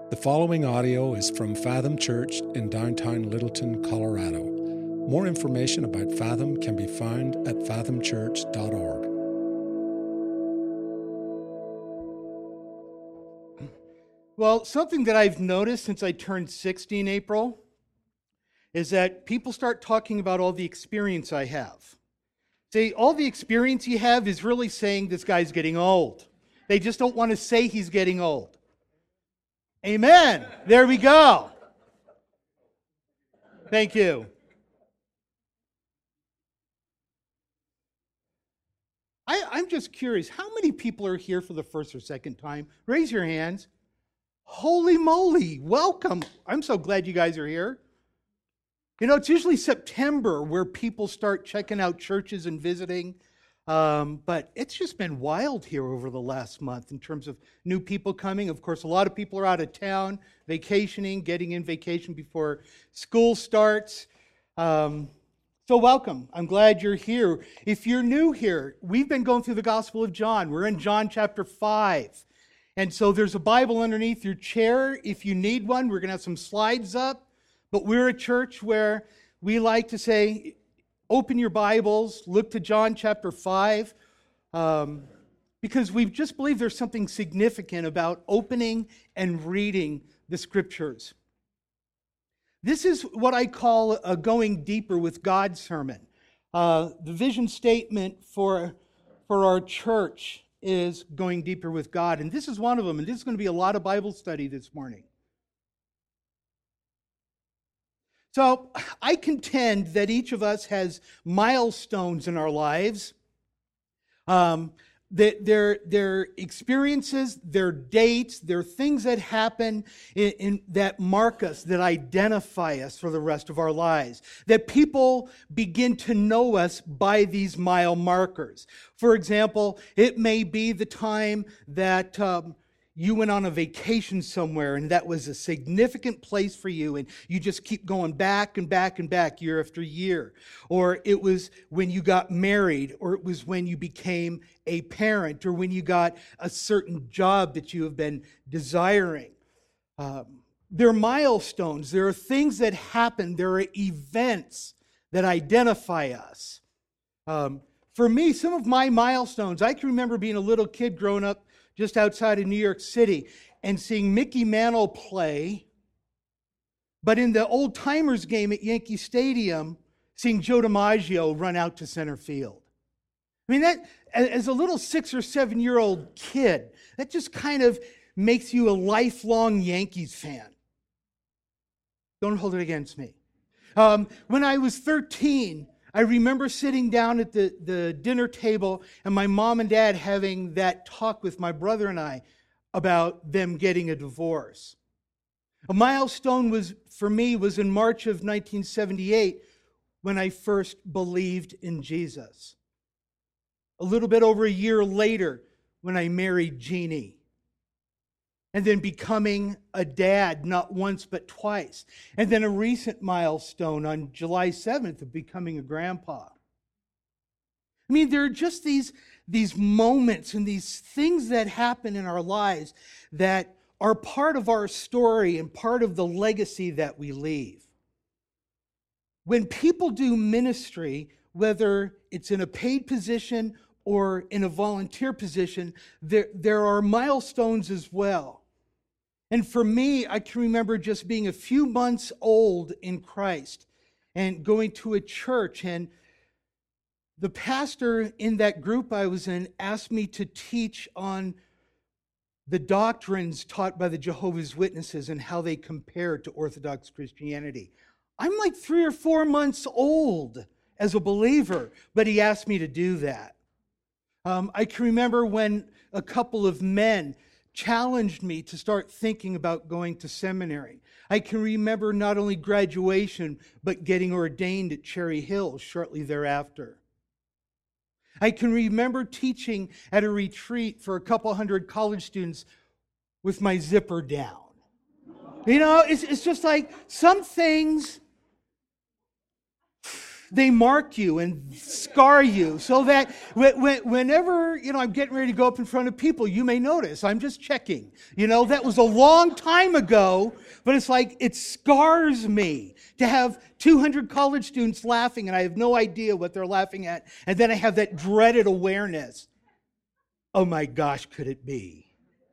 The following audio is from Fathom Church in downtown Littleton, Colorado. More information about Fathom can be found at fathomchurch.org. Well, something that I've noticed since I turned 60 in April is that people start talking about all the experience I have. See, all the experience you have is really saying this guy's getting old. They just don't want to say he's getting old. Amen. There we go. Thank you. I'm just curious, how many people are here for the first or second time? Raise your hands. Holy moly, welcome. I'm so glad you guys are here. You know, it's usually September where people start checking out churches and visiting. But it's just been wild here over the last month in terms of new people coming. Of course, a lot of people are out of town, vacationing, getting in vacation before school starts. So welcome. I'm glad you're here. If you're new here, we've been going through the Gospel of John. We're in John chapter 5. And so there's a Bible underneath your chair. If you need one, we're going to have some slides up. But we're a church where we like to say, open your Bibles, look to John chapter 5, because we just believe there's something significant about opening and reading the Scriptures. This is what I call a going deeper with God sermon. The vision statement for our church is going deeper with God, and this is one of them, and this is going to be a lot of Bible study this morning. So I contend that each of us has milestones in our lives, that their experiences, their dates, their things that happen that mark us, that identify us for the rest of our lives. That people begin to know us by these mile markers. For example, it may be the time that you went on a vacation somewhere and that was a significant place for you and you just keep going back and back and back year after year. Or it was when you got married, or it was when you became a parent, or when you got a certain job that you have been desiring. They're milestones. There are things that happen. There are events that identify us. For me, some of my milestones, I can remember being a little kid growing up just outside of New York City and seeing Mickey Mantle play, but in the old timers game at Yankee Stadium, seeing Joe DiMaggio run out to center field. I mean, that as a little 6 or 7 year old kid, that just kind of makes you a lifelong Yankees fan. Don't hold it against me. When I was 13, I remember sitting down at the dinner table and my mom and dad having that talk with my brother and I about them getting a divorce. A milestone for me was in March of 1978 when I first believed in Jesus. A little bit over a year later when I married Jeannie. And then becoming a dad, not once but twice. And then a recent milestone on July 7th of becoming a grandpa. I mean, there are just these moments and these things that happen in our lives that are part of our story and part of the legacy that we leave. When people do ministry, whether it's in a paid position or in a volunteer position, there are milestones as well. And for me, I can remember just being a few months old in Christ and going to a church, and the pastor in that group I was in asked me to teach on the doctrines taught by the Jehovah's Witnesses and how they compare to Orthodox Christianity. I'm like 3 or 4 months old as a believer, but he asked me to do that. I can remember when a couple of men challenged me to start thinking about going to seminary. I can remember not only graduation, but getting ordained at Cherry Hill shortly thereafter. I can remember teaching at a retreat for a couple hundred college students with my zipper down. You know, it's just like some things, They mark you and scar you so that whenever, I'm getting ready to go up in front of people, you may notice I'm just checking. That was a long time ago, but it's like it scars me to have 200 college students laughing and I have no idea what they're laughing at. And then I have that dreaded awareness. Oh my gosh, could it be?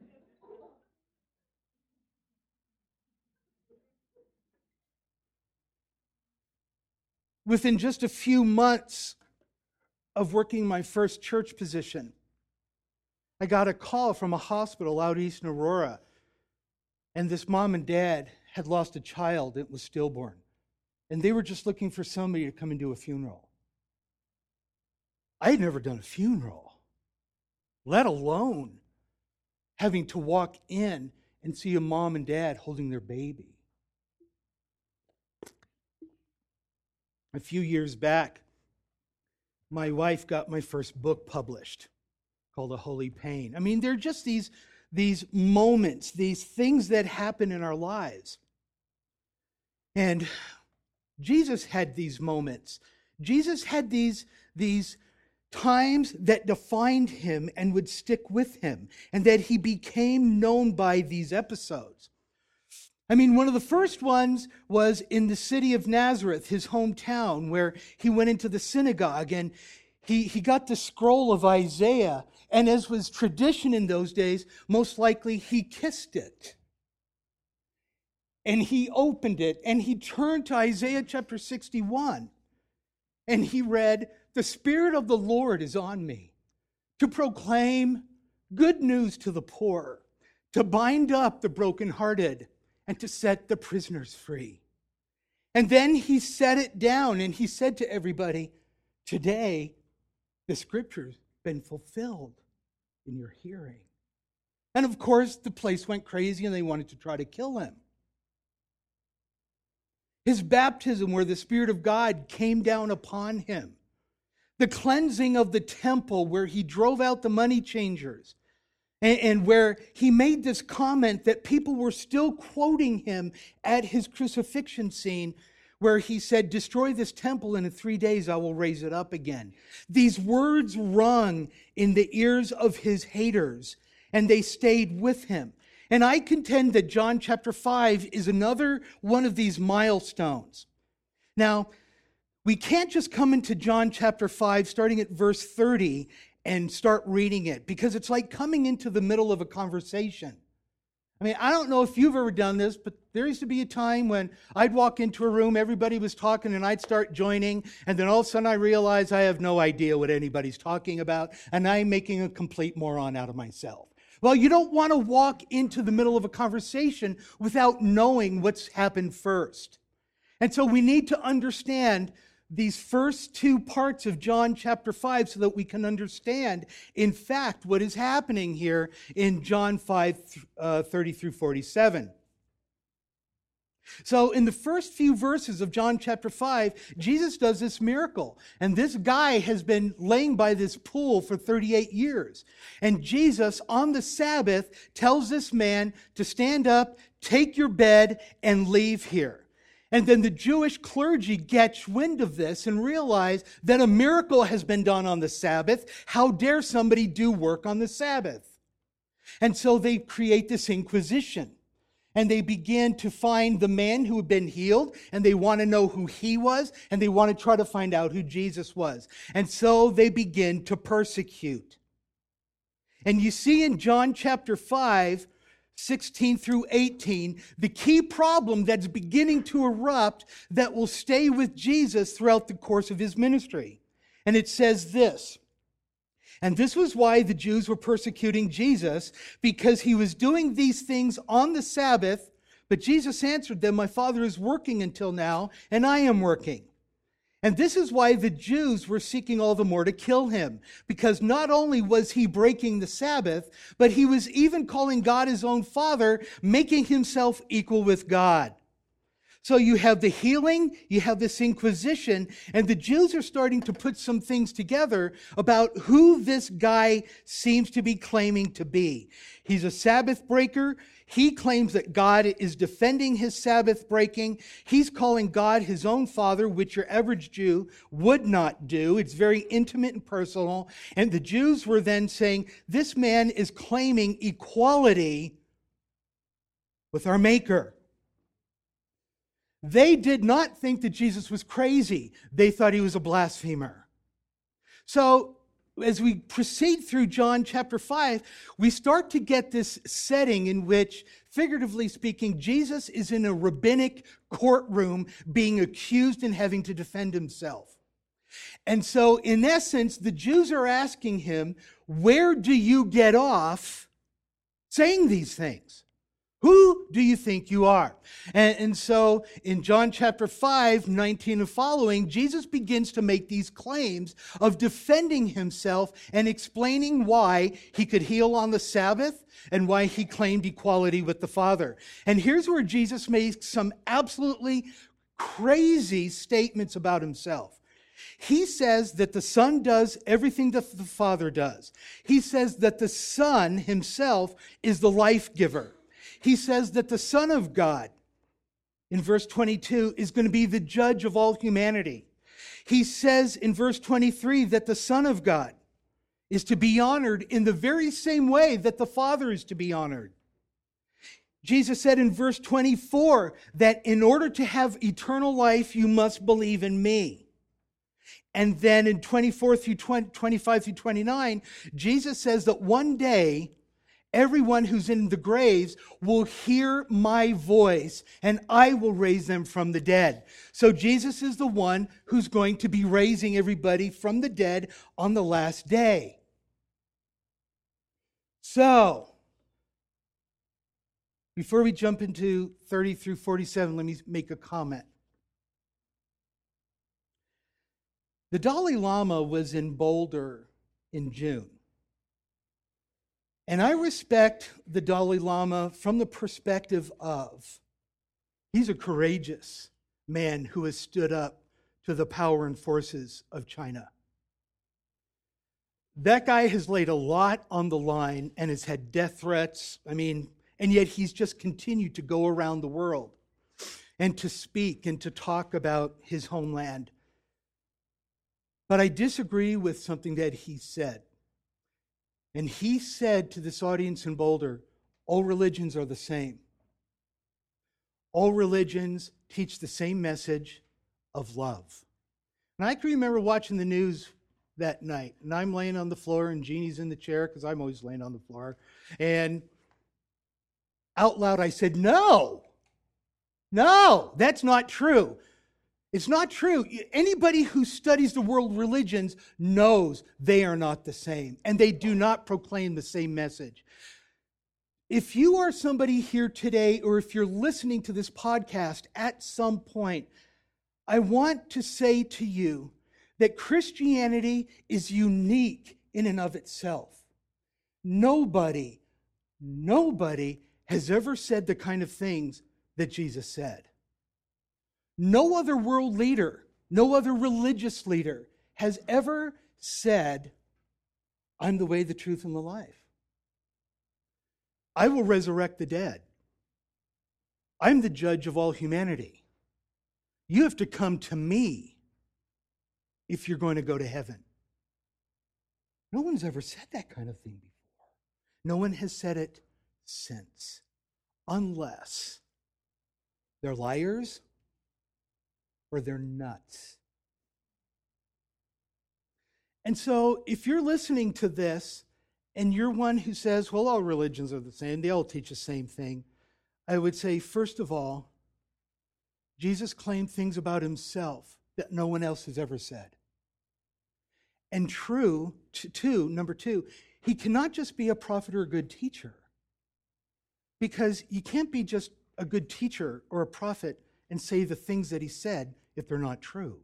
Within just a few months of working my first church position, I got a call from a hospital out east in Aurora. And this mom and dad had lost a child that was stillborn. And they were just looking for somebody to come and do a funeral. I had never done a funeral, let alone having to walk in and see a mom and dad holding their baby. A few years back, my wife got my first book published called A Holy Pain. I mean, they're just these moments, these things that happen in our lives. And Jesus had these moments. Jesus had these times that defined him and would stick with him, and that he became known by these episodes. I mean, one of the first ones was in the city of Nazareth, his hometown, where he went into the synagogue and he got the scroll of Isaiah. And as was tradition in those days, most likely he kissed it. And he opened it and he turned to Isaiah chapter 61. And he read, "The Spirit of the Lord is on me to proclaim good news to the poor, to bind up the brokenhearted, and to set the prisoners free." And then he set it down and he said to everybody, "Today, the scripture's been fulfilled in your hearing." And of course, the place went crazy and they wanted to try to kill him. His baptism, where the Spirit of God came down upon him. The cleansing of the temple, where he drove out the money changers. And where he made this comment that people were still quoting him at his crucifixion scene, where he said, "Destroy this temple, and in 3 days I will raise it up again." These words rung in the ears of his haters, and they stayed with him. And I contend that John chapter 5 is another one of these milestones. Now, we can't just come into John chapter 5, starting at verse 30, and start reading it, because it's like coming into the middle of a conversation. I mean, I don't know if you've ever done this, but there used to be a time when I'd walk into a room, everybody was talking, and I'd start joining, and then all of a sudden I realize I have no idea what anybody's talking about, and I'm making a complete moron out of myself. Well, you don't want to walk into the middle of a conversation without knowing what's happened first. And so we need to understand these first two parts of John chapter 5 so that we can understand, in fact, what is happening here in John 5, 30 through 47. So in the first few verses of John chapter 5, Jesus does this miracle. And this guy has been laying by this pool for 38 years. And Jesus, on the Sabbath, tells this man to stand up, take your bed, and leave here. And then the Jewish clergy gets wind of this and realize that a miracle has been done on the Sabbath. How dare somebody do work on the Sabbath? And so they create this inquisition. And they begin to find the man who had been healed, and they want to know who he was, and they want to try to find out who Jesus was. And so they begin to persecute. And you see in John chapter 5, 16 through 18, the key problem that's beginning to erupt that will stay with Jesus throughout the course of his ministry. And it says this, "And this was why the Jews were persecuting Jesus, because he was doing these things on the Sabbath. But Jesus answered them, 'My Father is working until now, and I am working.' And this is why the Jews were seeking all the more to kill him, because not only was he breaking the Sabbath, but he was even calling God his own Father, making himself equal with God. So you have the healing, you have this inquisition, and the Jews are starting to put some things together about who this guy seems to be claiming to be. He's a Sabbath breaker. He claims that God is defending his Sabbath breaking. He's calling God his own father, which your average Jew would not do. It's very intimate and personal. And the Jews were then saying, this man is claiming equality with our Maker. They did not think that Jesus was crazy. They thought he was a blasphemer. So as we proceed through John chapter 5, we start to get this setting in which, figuratively speaking, Jesus is in a rabbinic courtroom being accused and having to defend himself. And so, in essence, the Jews are asking him, where do you get off saying these things? Who do you think you are? And so in John chapter 5, 19 and following, Jesus begins to make these claims of defending himself and explaining why he could heal on the Sabbath and why he claimed equality with the Father. And here's where Jesus makes some absolutely crazy statements about himself. He says that the Son does everything that the Father does. He says that the Son himself is the life giver. He says that the Son of God, in verse 22, is going to be the judge of all humanity. He says in verse 23 that the Son of God is to be honored in the very same way that the Father is to be honored. Jesus said in verse 24 that in order to have eternal life, you must believe in me. And then in 25 through 29, Jesus says that one day, everyone who's in the graves will hear my voice, and I will raise them from the dead. So Jesus is the one who's going to be raising everybody from the dead on the last day. So, before we jump into 30 through 47, let me make a comment. The Dalai Lama was in Boulder in June. And I respect the Dalai Lama from the perspective of, he's a courageous man who has stood up to the power and forces of China. That guy has laid a lot on the line and has had death threats. And yet he's just continued to go around the world and to speak and to talk about his homeland. But I disagree with something that he said. And he said to this audience in Boulder, all religions are the same. All religions teach the same message of love. And I can remember watching the news that night, and I'm laying on the floor, and Jeannie's in the chair, because I'm always laying on the floor. And out loud I said, no, that's not true. It's not true. Anybody who studies the world religions knows they are not the same, and they do not proclaim the same message. If you are somebody here today, or if you're listening to this podcast at some point, I want to say to you that Christianity is unique in and of itself. Nobody has ever said the kind of things that Jesus said. No other world leader, no other religious leader has ever said, I'm the way, the truth, and the life. I will resurrect the dead. I'm the judge of all humanity. You have to come to me if you're going to go to heaven. No one's ever said that kind of thing before. No one has said it since, unless they're liars or they're nuts. And so if you're listening to this and you're one who says, well, all religions are the same, they all teach the same thing, I would say, first of all, Jesus claimed things about himself that no one else has ever said. And number two, he cannot just be a prophet or a good teacher, because you can't be just a good teacher or a prophet and say the things that he said if they're not true.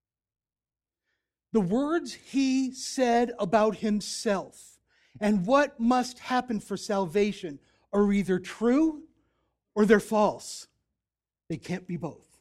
The words he said about himself and what must happen for salvation are either true or they're false. They can't be both.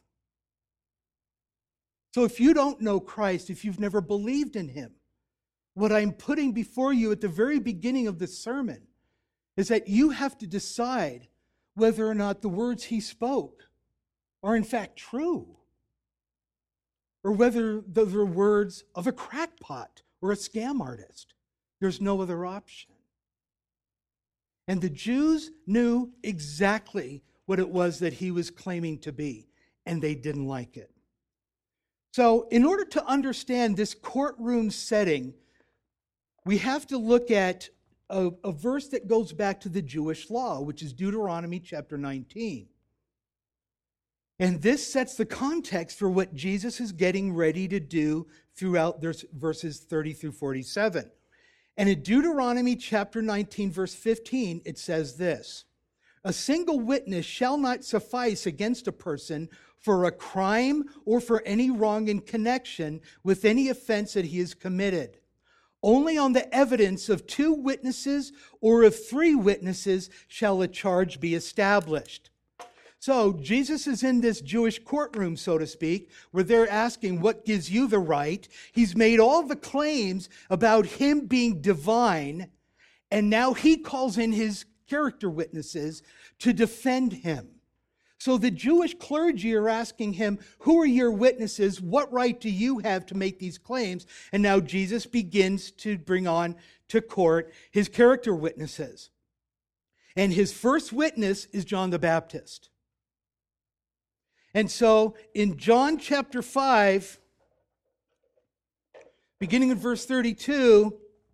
So if you don't know Christ, if you've never believed in him, what I'm putting before you at the very beginning of this sermon is that you have to decide whether or not the words he spoke are in fact true, or whether those are words of a crackpot or a scam artist. There's no other option. And the Jews knew exactly what it was that he was claiming to be, and they didn't like it. So in order to understand this courtroom setting, we have to look at a verse that goes back to the Jewish law, which is Deuteronomy chapter 19. And this sets the context for what Jesus is getting ready to do throughout verses 30 through 47. And in Deuteronomy chapter 19, verse 15, it says this: "A single witness shall not suffice against a person for a crime or for any wrong in connection with any offense that he has committed. Only on the evidence of 2 witnesses or of 3 witnesses shall a charge be established." So Jesus is in this Jewish courtroom, so to speak, where they're asking, what gives you the right? He's made all the claims about him being divine, and now he calls in his character witnesses to defend him. So the Jewish clergy are asking him, who are your witnesses? What right do you have to make these claims? And now Jesus begins to bring on to court his character witnesses. And his first witness is John the Baptist. And so in John chapter 5, beginning in verse 32,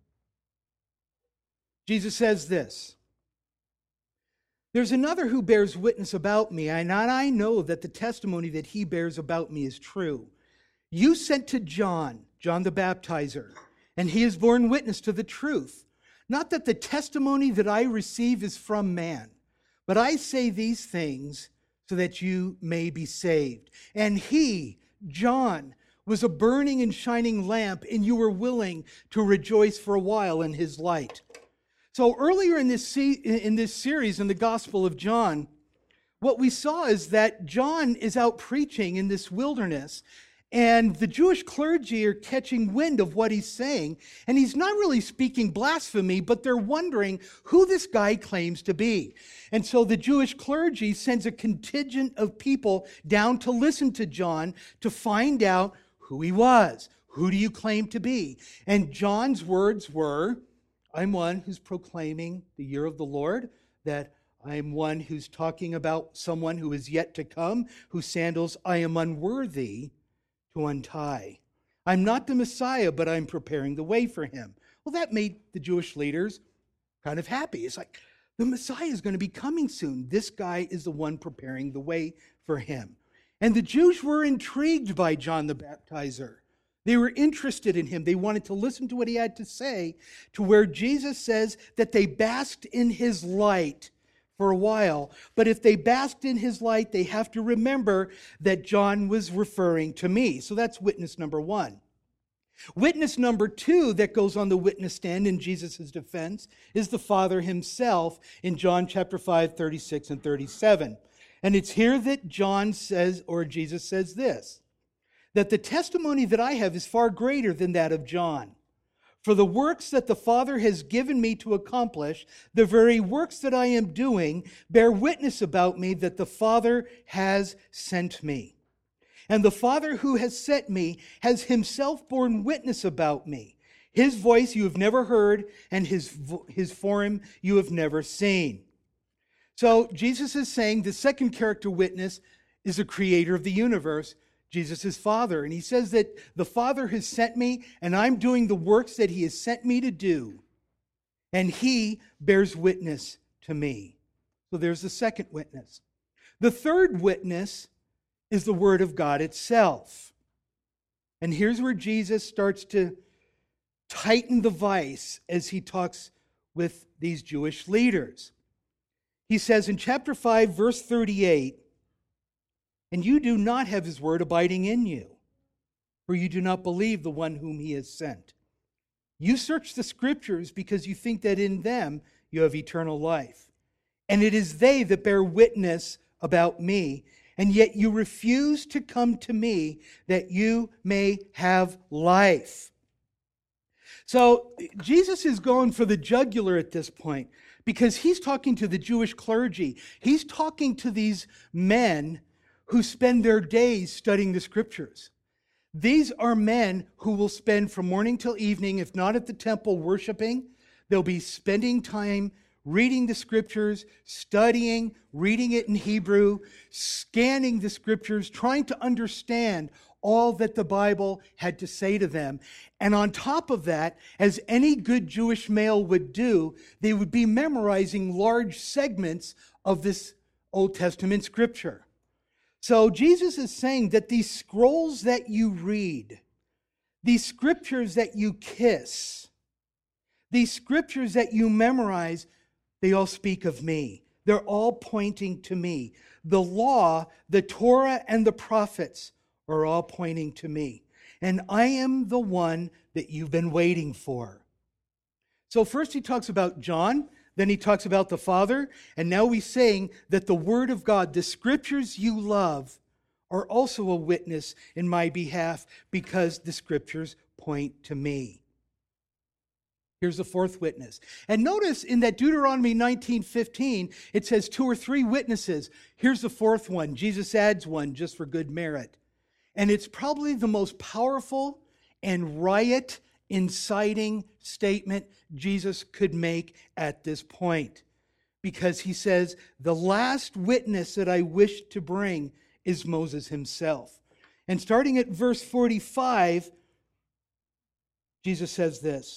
Jesus says this: "There's another who bears witness about me, and I know that the testimony that he bears about me is true. You sent to John the Baptizer, and he has borne witness to the truth. Not that the testimony that I receive is from man, but I say these things so that you may be saved. And he, John, was a burning and shining lamp, and you were willing to rejoice for a while in his light." So earlier in this series, in the Gospel of John, what we saw is that John is out preaching in this wilderness, and the Jewish clergy are catching wind of what he's saying, and he's not really speaking blasphemy, but they're wondering who this guy claims to be. And so the Jewish clergy sends a contingent of people down to listen to John to find out who he was. Who do you claim to be? And John's words were, "I'm one who's proclaiming the year of the Lord, that I'm one who's talking about someone who is yet to come, whose sandals I am unworthy to untie. I'm not the Messiah, but I'm preparing the way for him." Well, that made the Jewish leaders kind of happy. It's like, the Messiah is going to be coming soon. This guy is the one preparing the way for him. And the Jews were intrigued by John the Baptizer. They were interested in him. They wanted to listen to what he had to say, to where Jesus says that they basked in his light for a while. But if they basked in his light, they have to remember that John was referring to me. So that's witness number 1. Witness number 2 that goes on the witness stand in Jesus' defense is the Father himself in John chapter 5, 36 and 37. And it's here that John says, or Jesus says this: "That the testimony that I have is far greater than that of John. For the works that the Father has given me to accomplish, the very works that I am doing, bear witness about me that the Father has sent me. And the Father who has sent me has himself borne witness about me. His voice you have never heard, and his form you have never seen." So Jesus is saying the second character witness is the creator of the universe, Jesus' Father. And he says that the Father has sent me, and I'm doing the works that he has sent me to do. And he bears witness to me. So there's the second witness. The third witness is the Word of God itself. And here's where Jesus starts to tighten the vice as he talks with these Jewish leaders. He says in chapter 5, verse 38, "And you do not have his word abiding in you, for you do not believe the one whom he has sent. You search the scriptures because you think that in them you have eternal life. And it is they that bear witness about me, and yet you refuse to come to me that you may have life. So Jesus is going for the jugular at this point because he's talking to the Jewish clergy. He's talking to these men who spend their days studying the scriptures. These are men who will spend from morning till evening, if not at the temple worshiping, they'll be spending time reading the scriptures, studying, reading it in Hebrew, scanning the scriptures, trying to understand all that the Bible had to say to them. And on top of that, as any good Jewish male would do, they would be memorizing large segments of this Old Testament scripture. So Jesus is saying that these scrolls that you read, these scriptures that you kiss, these scriptures that you memorize, they all speak of me. They're all pointing to me. The law, the Torah, and the prophets are all pointing to me. And I am the one that you've been waiting for. So first he talks about John, then he talks about the Father, and now he's saying that the Word of God, the scriptures you love, are also a witness in my behalf because the scriptures point to me. Here's the fourth witness. And notice in that Deuteronomy 19:15, it says 2 or 3 witnesses. Here's the fourth one. Jesus adds one just for good merit. And it's probably the most powerful and riot-inciting statement Jesus could make at this point. Because he says, the last witness that I wish to bring is Moses himself. And starting at verse 45, Jesus says this,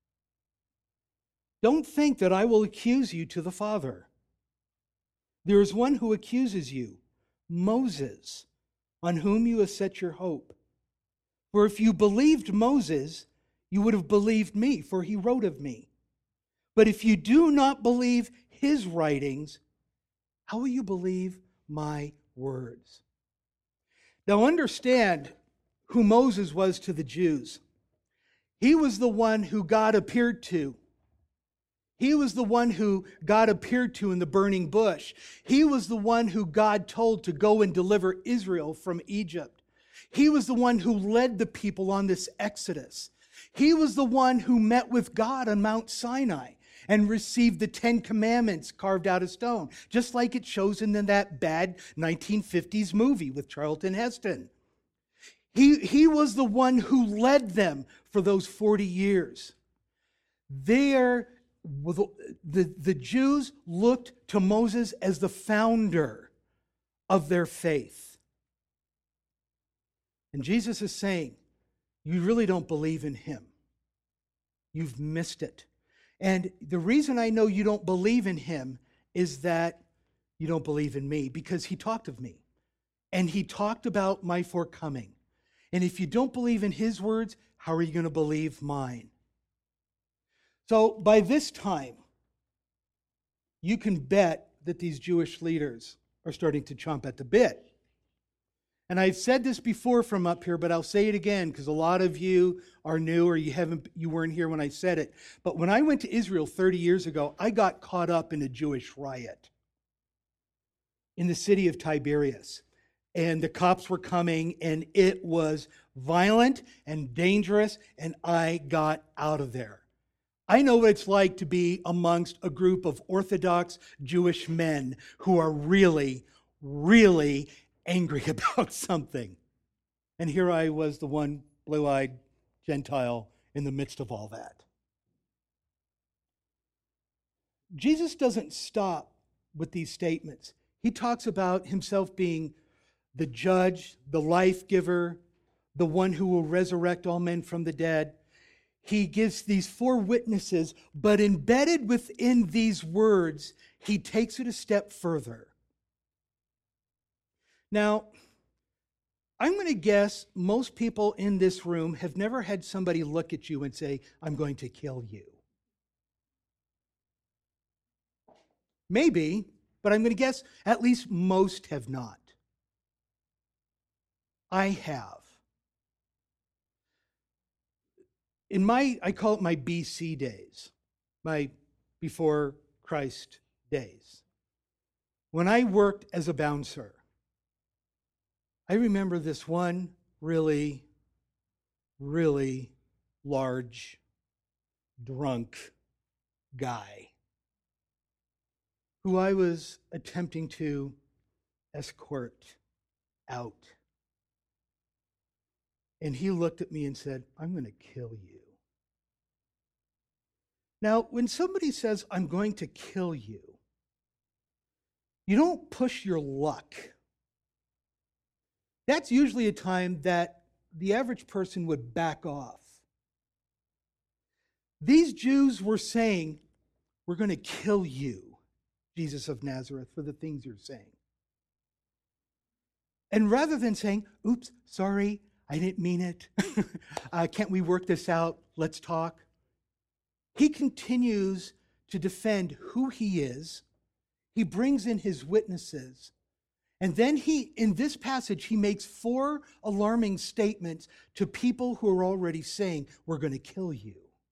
don't think that I will accuse you to the Father. There is one who accuses you, Moses, on whom you have set your hope. For if you believed Moses, you would have believed me, for he wrote of me. But if you do not believe his writings, how will you believe my words? Now understand who Moses was to the Jews. He was the one who God appeared to. He was the one who God appeared to in the burning bush. He was the one who God told to go and deliver Israel from Egypt. He was the one who led the people on this exodus. He was the one who met with God on Mount Sinai and received the 10 Commandments carved out of stone, just like it shows in that bad 1950s movie with Charlton Heston. He was the one who led them for those 40 years. The Jews looked to Moses as the founder of their faith. And Jesus is saying, you really don't believe in him. You've missed it. And the reason I know you don't believe in him is that you don't believe in me, because he talked of me. And he talked about my forthcoming. And if you don't believe in his words, how are you going to believe mine? So by this time, you can bet that these Jewish leaders are starting to chomp at the bit. And I've said this before from up here, but I'll say it again because a lot of you are new or you weren't here when I said it. But when I went to Israel 30 years ago, I got caught up in a Jewish riot in the city of Tiberias. And the cops were coming, and it was violent and dangerous, and I got out of there. I know what it's like to be amongst a group of Orthodox Jewish men who are really, really angry about something. And here I was, the one blue-eyed Gentile in the midst of all that. Jesus doesn't stop with these statements. He talks about himself being the judge, the life giver, the one who will resurrect all men from the dead. He gives these 4 witnesses, but embedded within these words, he takes it a step further. Now, I'm going to guess most people in this room have never had somebody look at you and say, I'm going to kill you. Maybe, but I'm going to guess at least most have not. I have. In I call it my BC days, my before Christ days, when I worked as a bouncer, I remember this one really, really large, drunk guy who I was attempting to escort out. And he looked at me and said, "I'm going to kill you." Now, when somebody says, "I'm going to kill you," you don't push your luck. That's usually a time that the average person would back off. These Jews were saying, "We're going to kill you, Jesus of Nazareth, for the things you're saying." And rather than saying, "Oops, sorry, I didn't mean it. Can't we work this out? Let's talk." He continues to defend who he is. He brings in his witnesses. And then in this passage, he makes 4 alarming statements to people who are already saying, "We're going to kill you."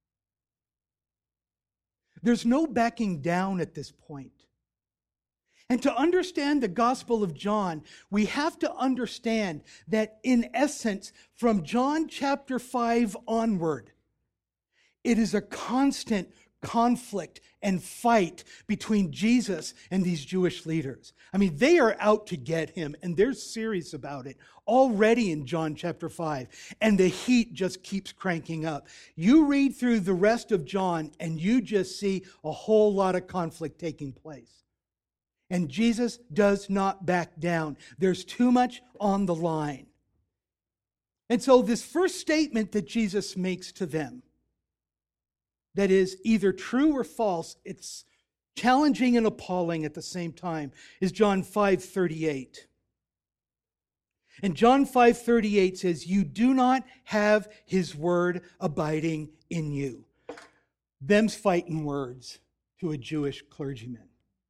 There's no backing down at this point. And to understand the Gospel of John, we have to understand that in essence, from John chapter 5 onward, it is a constant conflict and fight between Jesus and these Jewish leaders. I mean, they are out to get him, and they're serious about it already in John chapter 5. And the heat just keeps cranking up. You read through the rest of John, and you just see a whole lot of conflict taking place. And Jesus does not back down. There's too much on the line. And so this first statement that Jesus makes to them, that is either true or false, it's challenging and appalling at the same time, is John 5:38. And John 5:38 says, "You do not have his word abiding in you." Them's fighting words to a Jewish clergyman.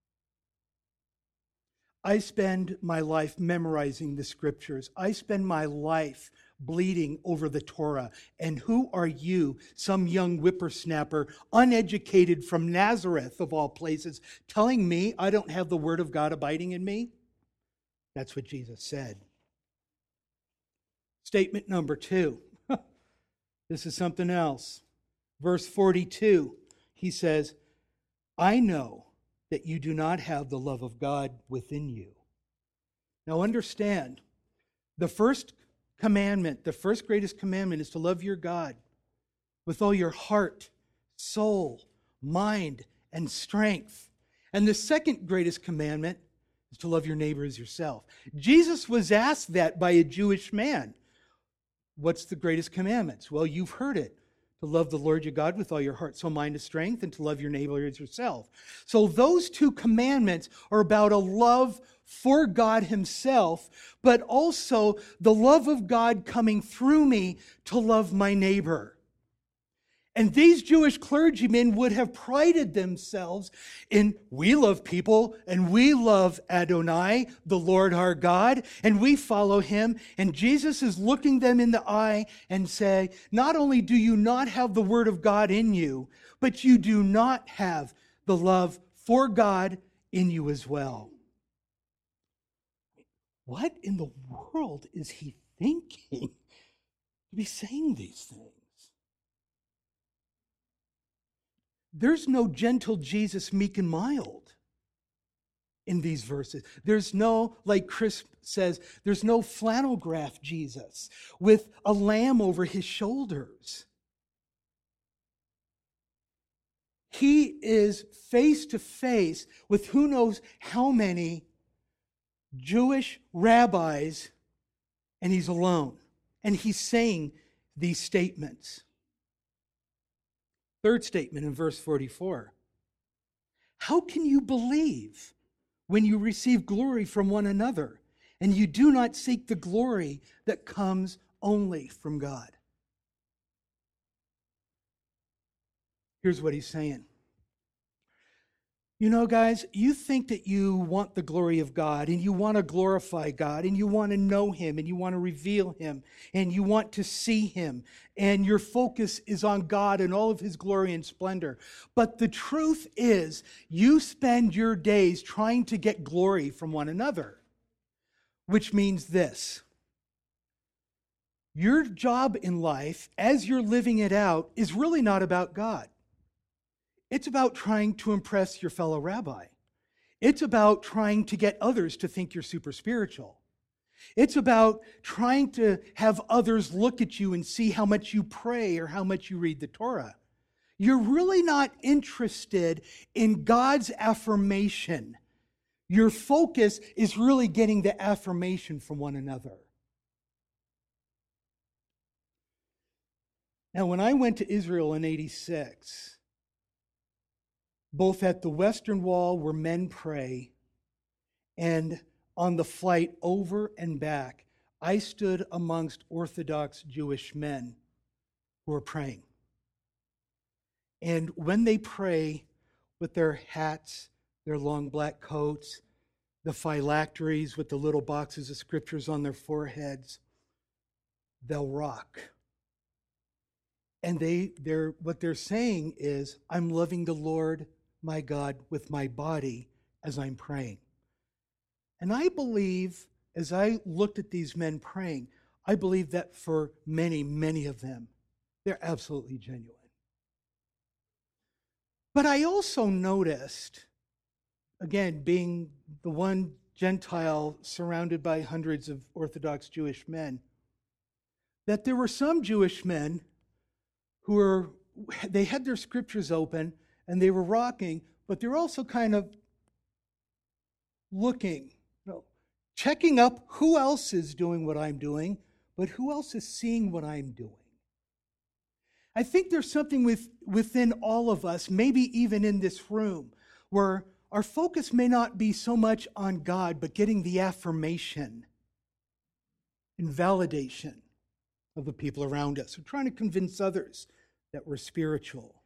I spend my life memorizing the scriptures. I spend my life bleeding over the Torah. And who are you, some young whippersnapper, uneducated from Nazareth of all places, telling me I don't have the word of God abiding in me? That's what Jesus said. Statement number 2. This is something else. Verse 42, he says, "I know that you do not have the love of God within you." Now understand, the first commandment, the first greatest commandment, is to love your God with all your heart, soul, mind, and strength. And the second greatest commandment is to love your neighbor as yourself. Jesus was asked that by a Jewish man. What's the greatest commandments? Well, you've heard it. To love the Lord your God with all your heart, soul, mind, and strength, and to love your neighbor as yourself. So those 2 commandments are about a love for God himself, but also the love of God coming through me to love my neighbor. And these Jewish clergymen would have prided themselves in, we love people, and we love Adonai, the Lord our God, and we follow him. And Jesus is looking them in the eye and say, not only do you not have the word of God in you, but you do not have the love for God in you as well. What in the world is he thinking to be saying these things? There's no gentle Jesus, meek and mild in these verses. There's no, like Chris says, there's no flannel graph Jesus with a lamb over his shoulders. He is face to face with who knows how many Jewish rabbis, and he's alone. And he's saying these statements. Third statement in verse 44. How can you believe when you receive glory from one another and you do not seek the glory that comes only from God? Here's what he's saying. You know, guys, you think that you want the glory of God and you want to glorify God and you want to know him and you want to reveal him and you want to see him and your focus is on God and all of his glory and splendor. But the truth is, you spend your days trying to get glory from one another, which means this. Your job in life, as you're living it out, is really not about God. It's about trying to impress your fellow rabbi. It's about trying to get others to think you're super spiritual. It's about trying to have others look at you and see how much you pray or how much you read the Torah. You're really not interested in God's affirmation. Your focus is really getting the affirmation from one another. Now, when I went to Israel in 86, both at the Western Wall where men pray and on the flight over and back, I stood amongst Orthodox Jewish men who are praying. And when they pray with their hats, their long black coats, the phylacteries with the little boxes of scriptures on their foreheads, they'll rock. And what they're saying is, I'm loving the Lord my God with my body as I'm praying. And I believe, as I looked at these men praying, I believe that for many, many of them, they're absolutely genuine. But I also noticed, again, being the one Gentile surrounded by hundreds of Orthodox Jewish men, that there were some Jewish men they had their scriptures open and they were rocking, but they're also kind of looking, checking up who else is doing what I'm doing, but who else is seeing what I'm doing. I think there's something within all of us, maybe even in this room, where our focus may not be so much on God, but getting the affirmation and validation of the people around us. We're trying to convince others that we're spiritual.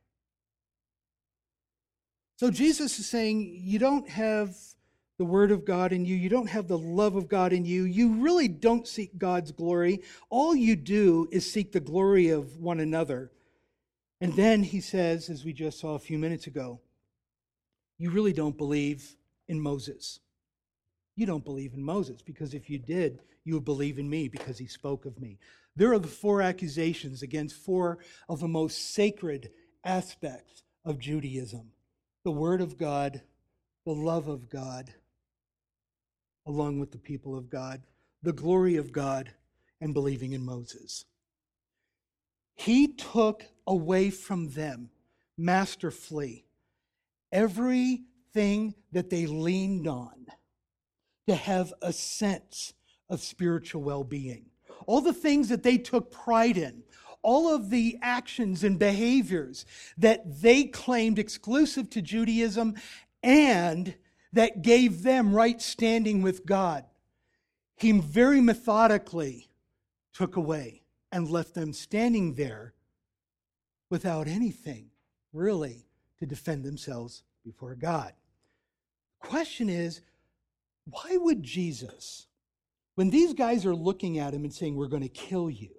So Jesus is saying, you don't have the Word of God in you, you don't have the love of God in you, you really don't seek God's glory. All you do is seek the glory of one another. And then he says, as we just saw a few minutes ago, you really don't believe in Moses. You don't believe in Moses, because if you did, you would believe in me because he spoke of me. There are the 4 accusations against 4 of the most sacred aspects of Judaism: the Word of God, the love of God, along with the people of God, the glory of God, and believing in Moses. He took away from them masterfully everything that they leaned on to have a sense of spiritual well-being. All the things that they took pride in, all of the actions and behaviors that they claimed exclusive to Judaism and that gave them right standing with God, he very methodically took away and left them standing there without anything really to defend themselves before God. The question is, why would Jesus, when these guys are looking at him and saying, we're going to kill you,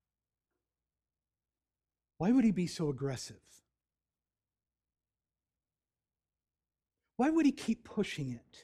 why would he be so aggressive? Why would he keep pushing it?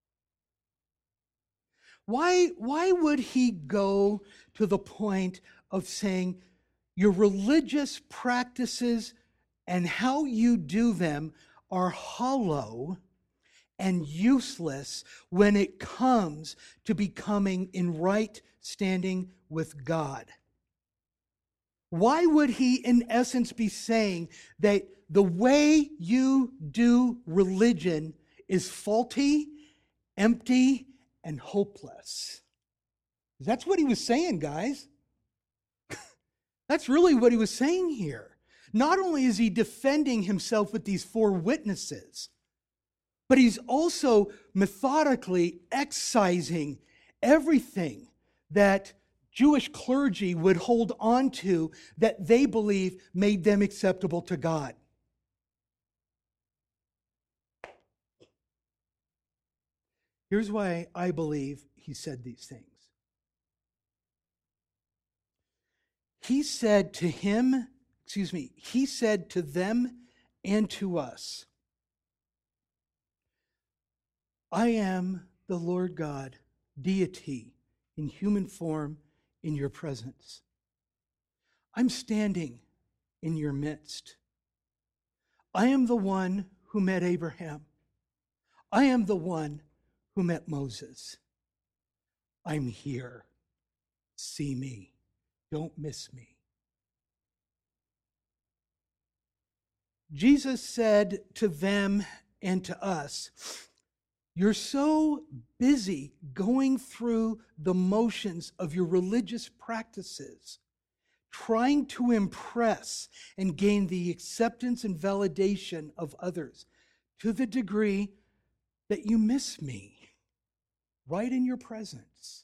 Why would he go to the point of saying, your religious practices and how you do them are hollow and useless when it comes to becoming in right standing with God? Why would he, in essence, be saying that the way you do religion is faulty, empty, and hopeless? That's what he was saying, guys. That's really what he was saying here. Not only is he defending himself with these 4 witnesses, but he's also methodically excising everything that Jewish clergy would hold on to that they believe made them acceptable to God. Here's why I believe he said these things. He said to them and to us, I am the Lord God, deity in human form in your presence. I'm standing in your midst. I am the one who met Abraham. I am the one who met Moses. I'm here. See me. Don't miss me. Jesus said to them and to us, you're so busy going through the motions of your religious practices, trying to impress and gain the acceptance and validation of others to the degree that you miss me right in your presence.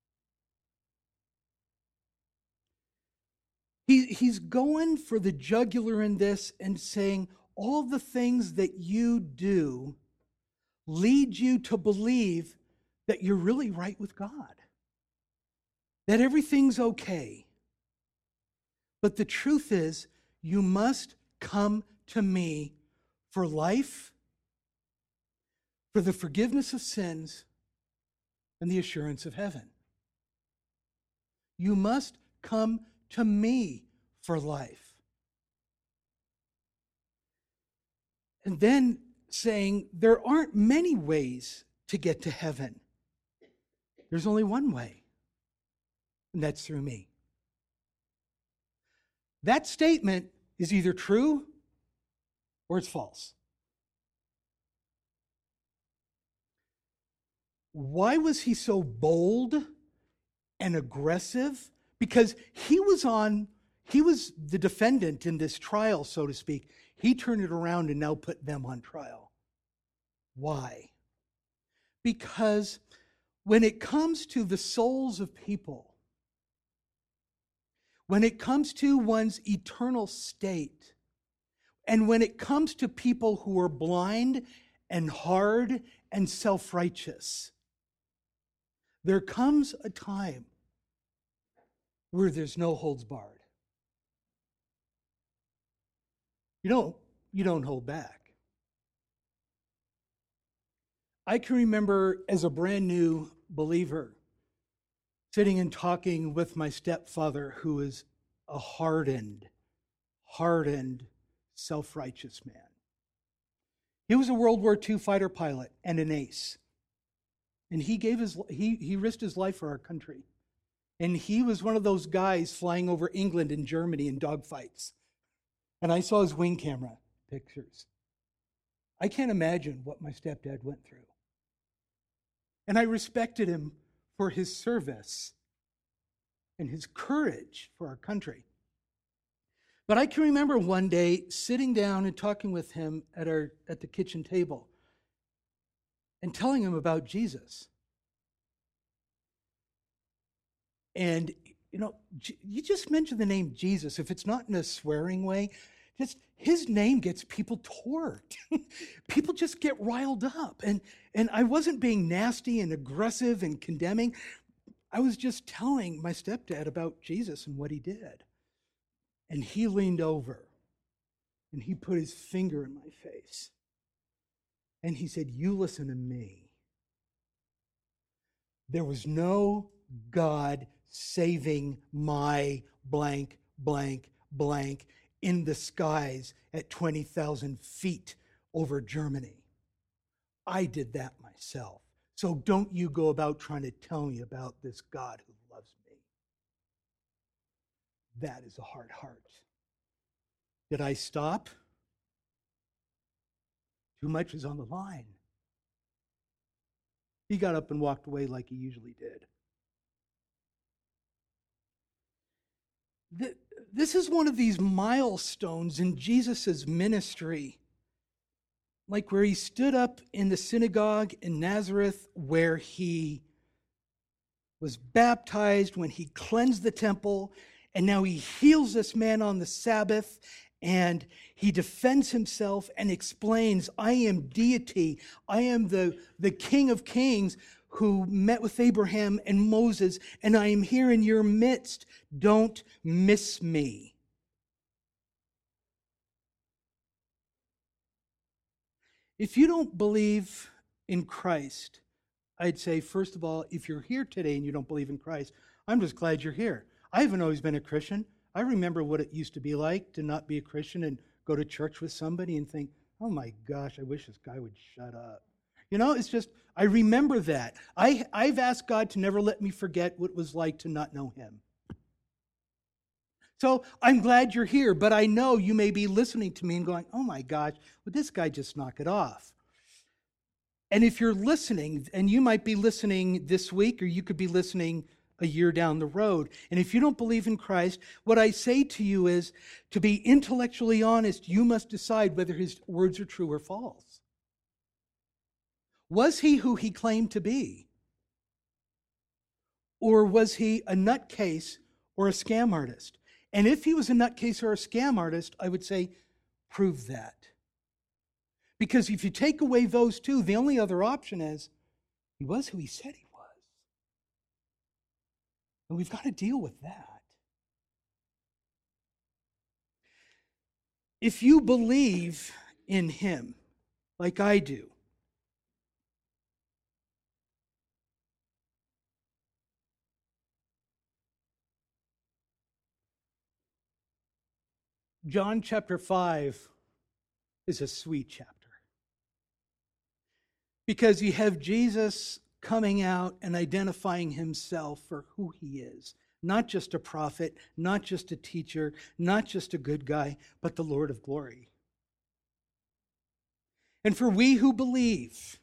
He's going for the jugular in this and saying all the things that you do lead you to believe that you're really right with God, that everything's okay. But the truth is, you must come to me for life, for the forgiveness of sins, and the assurance of heaven. You must come to me for life. And then saying there aren't many ways to get to heaven. There's only one way, and that's through me. That statement is either true or it's false. Why was he so bold and aggressive? Because he was the defendant in this trial, so to speak. He turned it around and now put them on trial. Why? Because when it comes to the souls of people, when it comes to one's eternal state, and when it comes to people who are blind and hard and self-righteous, there comes a time where there's no holds barred. You don't hold back. I can remember as a brand new believer sitting and talking with my stepfather, who is a hardened, self-righteous man. He was a World War II fighter pilot and an ace. And he risked his life for our country. And he was one of those guys flying over England and Germany in dogfights. And I saw his wing camera pictures. I can't imagine what my stepdad went through. And I respected him for his service and his courage for our country. But I can remember one day sitting down and talking with him at the kitchen table and telling him about Jesus. And, you just mentioned the name Jesus. If it's not in a swearing way, just his name gets people torqued. People just get riled up. And I wasn't being nasty and aggressive and condemning. I was just telling my stepdad about Jesus and what he did. And he leaned over and he put his finger in my face. And he said, "You listen to me. There was no God saving my blank, blank, blank in the skies at 20,000 feet over Germany. I did that myself. So don't you go about trying to tell me about this God who loves me." That is a hard heart. Did I stop? Too much is on the line. He got up and walked away like he usually did. This is one of these milestones in Jesus' ministry, like where he stood up in the synagogue in Nazareth, where he was baptized, when he cleansed the temple, and now he heals this man on the Sabbath, and he defends himself and explains, "I am deity. I am the King of Kings who met with Abraham and Moses, and I am here in your midst. Don't miss me." If you don't believe in Christ, I'd say, first of all, if you're here today and you don't believe in Christ, I'm just glad you're here. I haven't always been a Christian. I remember what it used to be like to not be a Christian and go to church with somebody and think, oh my gosh, I wish this guy would shut up. You know, it's just, I remember that. I've asked God to never let me forget what it was like to not know him. So I'm glad you're here, but I know you may be listening to me and going, oh my gosh, would this guy just knock it off? And if you're listening, and you might be listening this week, or you could be listening a year down the road, and if you don't believe in Christ, what I say to you is, to be intellectually honest, you must decide whether his words are true or false. Was he who he claimed to be? Or was he a nutcase or a scam artist? And if he was a nutcase or a scam artist, I would say, prove that. Because if you take away those two, the only other option is, he was who he said he was. And we've got to deal with that. If you believe in him, like I do, John chapter 5 is a sweet chapter. Because you have Jesus coming out and identifying himself for who he is. Not just a prophet, not just a teacher, not just a good guy, but the Lord of glory. And for we who believe,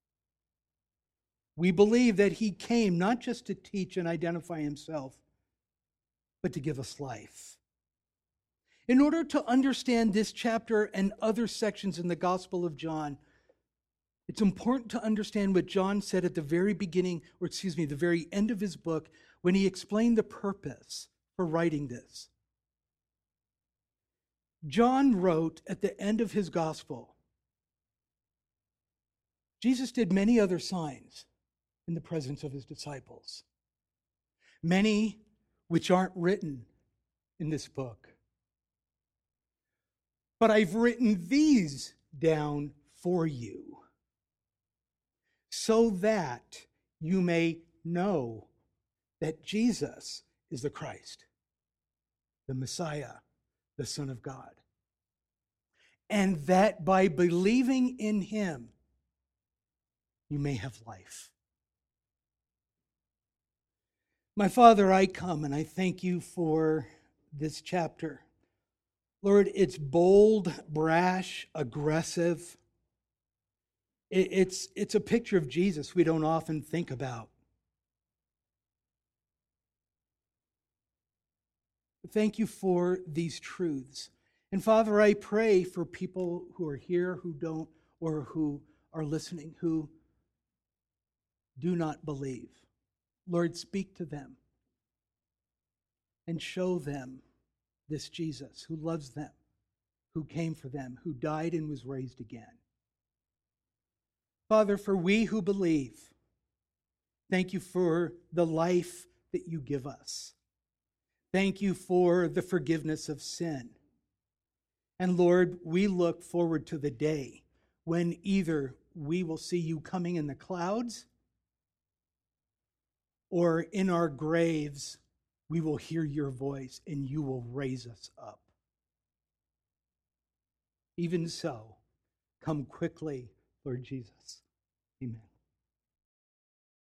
we believe that he came not just to teach and identify himself, but to give us life. In order to understand this chapter and other sections in the Gospel of John, it's important to understand what John said at the very beginning, the very end of his book, when he explained the purpose for writing this. John wrote at the end of his gospel, Jesus did many other signs in the presence of his disciples, many which aren't written in this book. But I've written these down for you, so that you may know that Jesus is the Christ, the Messiah, the Son of God. And that by believing in him, you may have life. My Father, I come and I thank you for this chapter. Lord, it's bold, brash, aggressive. It's a picture of Jesus we don't often think about. Thank you for these truths. And Father, I pray for people who are here, who don't, or who are listening, who do not believe. Lord, speak to them and show them this Jesus who loves them, who came for them, who died and was raised again. Father, for we who believe, thank you for the life that you give us. Thank you for the forgiveness of sin. And Lord, we look forward to the day when either we will see you coming in the clouds, or in our graves, we will hear your voice and you will raise us up. Even so, come quickly, Lord Jesus. Amen.